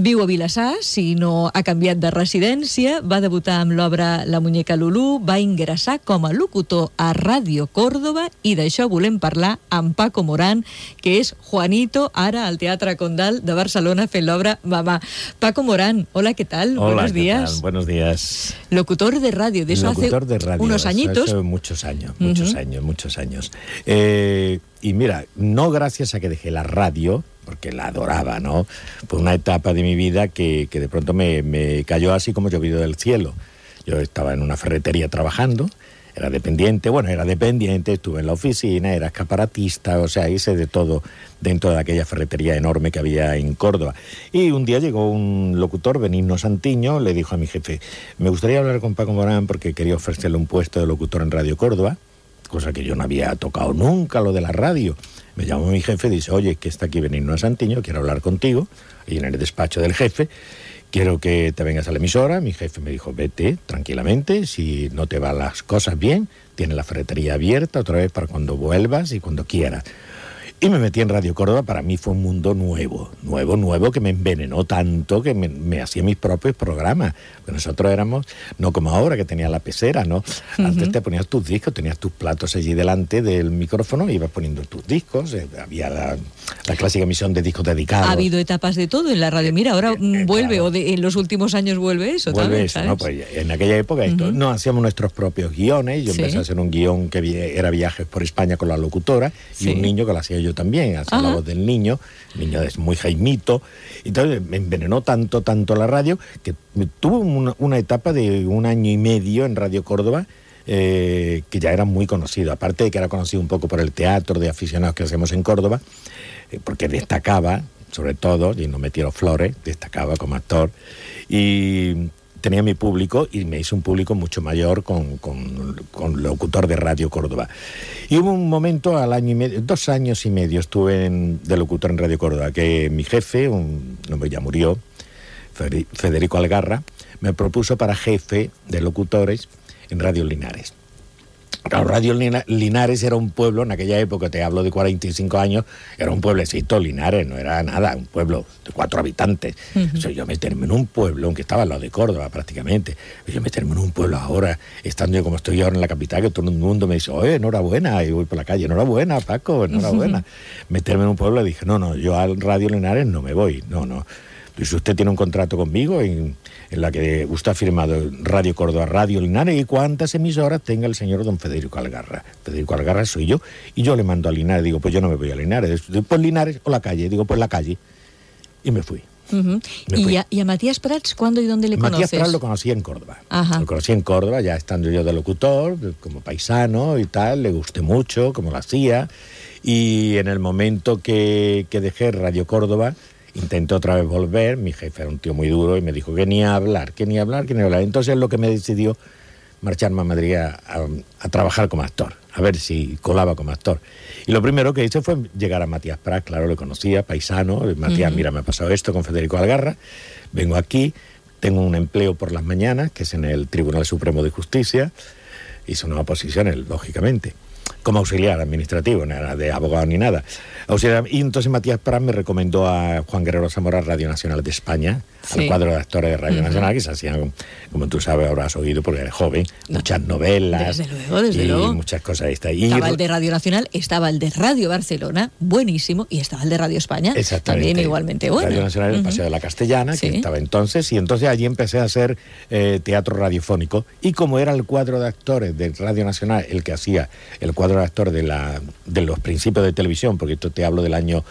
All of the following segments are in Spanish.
Viu a Vilassar, si no ha canviat de residència, va debutar amb l'obra La muñeca Lulú, va ingressar com a locutor a Ràdio Córdoba i d'això volem parlar amb Paco Morán, que és Juanito, ara al Teatre Condal de Barcelona fent l'obra Mamá. Paco Morán, hola, ¿qué tal? Hola, buenos días. ¿qué tal? Buenos días. Locutor de radio, de eso Locutor hace de radio, unos añitos. Hace muchos años. Y mira, no gracias a que dejé la radio, porque la adoraba, ¿no? Fue una etapa de mi vida que de pronto me cayó así como llovido del cielo. Yo estaba en una ferretería trabajando, era dependiente, estuve en la oficina, era escaparatista, o sea, hice de todo dentro de aquella ferretería enorme que había en Córdoba. Y un día llegó un locutor, Benigno Santiño, le dijo a mi jefe, me gustaría hablar con Paco Morán porque quería ofrecerle un puesto de locutor en Radio Córdoba, cosa que yo no había tocado nunca, lo de la radio. Me llamó mi jefe y dice, oye, que está aquí Benigno Santiño, quiero hablar contigo, y en el despacho del jefe, quiero que te vengas a la emisora. Mi jefe me dijo, vete tranquilamente, si no te van las cosas bien, tienes la ferretería abierta otra vez para cuando vuelvas y cuando quieras. Y me metí en Radio Córdoba. Para mí fue un mundo nuevo, que me envenenó tanto que me hacía mis propios programas. Pues nosotros éramos, no como ahora que tenía la pecera, ¿no? Antes te ponías tus discos, tenías tus platos allí delante del micrófono y ibas poniendo tus discos. Había la clásica emisión de discos dedicados. Ha habido etapas de todo en la radio. Mira, ahora vuelve, claro. O en los últimos años vuelve eso vuelve también, eso, ¿sabes? ¿no? Pues en aquella época no hacíamos nuestros propios guiones. Yo empecé a hacer un guión que era Viajes por España con la locutora y un niño que lo hacía yo también, hacía la voz del niño. El niño es muy jaimito. Entonces me envenenó tanto la radio que tuve una etapa de 1 año y medio en Radio Córdoba, que ya era muy conocido, aparte de que era conocido un poco por el teatro de aficionados que hacemos en Córdoba, porque destacaba, sobre todo, y no me tiro flores, destacaba como actor, y tenía mi público, y me hice un público mucho mayor con locutor de Radio Córdoba. Y hubo un momento, 2 años y medio estuve de locutor en Radio Córdoba, que mi jefe, un hombre ya murió, Federico Algarra, me propuso para jefe de locutores en Radio Linares. Claro, Radio Linares era un pueblo, en aquella época, te hablo de 45 años, era un pueblecito. Linares no era nada, un pueblo de 4 habitantes. O sea, yo meterme en un pueblo, aunque estaba al lado de Córdoba prácticamente, yo meterme en un pueblo ahora, estando yo como estoy ahora en la capital, que todo el mundo me dice, oye, enhorabuena, y voy por la calle, enhorabuena, Paco, enhorabuena. Meterme en un pueblo, dije, no, yo al Radio Linares no me voy, no. Si usted tiene un contrato conmigo en la que usted ha firmado Radio Córdoba, Radio Linares, y cuántas emisoras tenga el señor don Federico Algarra. Federico Algarra soy yo, y yo le mando a Linares. Digo, pues yo no me voy a Linares. Pues Linares o la calle. Digo, pues la calle. Y me fui. ¿Y a Matías Prats cuándo y dónde le conoces? Matías Prats lo conocí en Córdoba. Ajá. Lo conocí en Córdoba, ya estando yo de locutor, como paisano y tal. Le gusté mucho, como lo hacía. Y en el momento que dejé Radio Córdoba, intenté otra vez volver. Mi jefe era un tío muy duro y me dijo que ni hablar. Entonces lo que me decidió marcharme a Madrid a trabajar como actor, a ver si colaba como actor. Y lo primero que hice fue llegar a Matías Prats. Claro, le conocía, paisano. Matías, mira, me ha pasado esto con Federico Algarra, vengo aquí, tengo un empleo por las mañanas, que es en el Tribunal Supremo de Justicia. Hice unas oposiciones, lógicamente, como auxiliar administrativo, no era de abogado ni nada. Y entonces Matías Prats me recomendó a Juan Guerrero Zamora, Radio Nacional de España, al cuadro de actores de Radio Nacional, que se hacían, como tú sabes, habrás oído porque eres joven, muchas novelas. Desde luego. Muchas cosas. Estaba el de Radio Nacional, estaba el de Radio Barcelona, buenísimo, y estaba el de Radio España, también igualmente bueno. Radio Nacional, el Paseo de la Castellana, que estaba entonces, y entonces allí empecé a hacer teatro radiofónico, y como era el cuadro de actores de Radio Nacional el que hacía el cuadro de actores de los principios de televisión, porque esto te hablo del año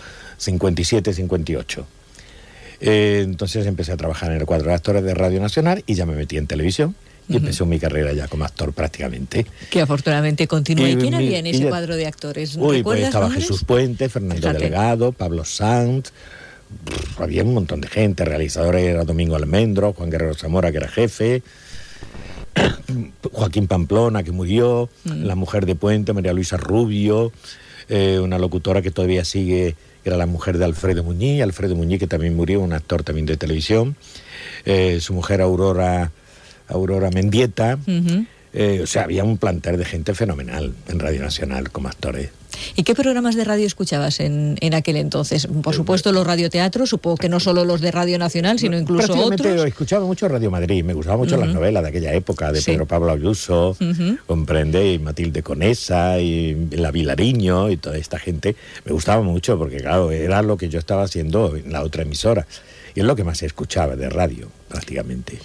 57-58. Entonces empecé a trabajar en el cuadro de actores de Radio Nacional y ya me metí en televisión y empezó mi carrera ya como actor prácticamente. Que afortunadamente continúa. ¿Y quién había en ese cuadro de actores? Pues estaba nombres? Jesús Puente, Fernando Delegado, Pablo Sanz, había un montón de gente. Realizadores era Domingo Almendro, Juan Guerrero Zamora, que era jefe, Joaquín Pamplona, que murió, la mujer de Puente, María Luisa Rubio, una locutora que todavía sigue, era la mujer de Alfredo Muñiz, que también murió, un actor también de televisión, su mujer Aurora Mendieta. O sea, había un plantel de gente fenomenal en Radio Nacional como actores. ¿Y qué programas de radio escuchabas en aquel entonces? Por supuesto los radioteatros, supongo que no solo los de Radio Nacional, sino incluso otros. Escuchaba mucho Radio Madrid, me gustaban mucho las novelas de aquella época, de Pedro Pablo Ayuso, comprende, y Matilde Conesa, y la Vilariño, y toda esta gente. Me gustaba mucho porque, claro, era lo que yo estaba haciendo en la otra emisora. Y es lo que más se escuchaba de radio, prácticamente.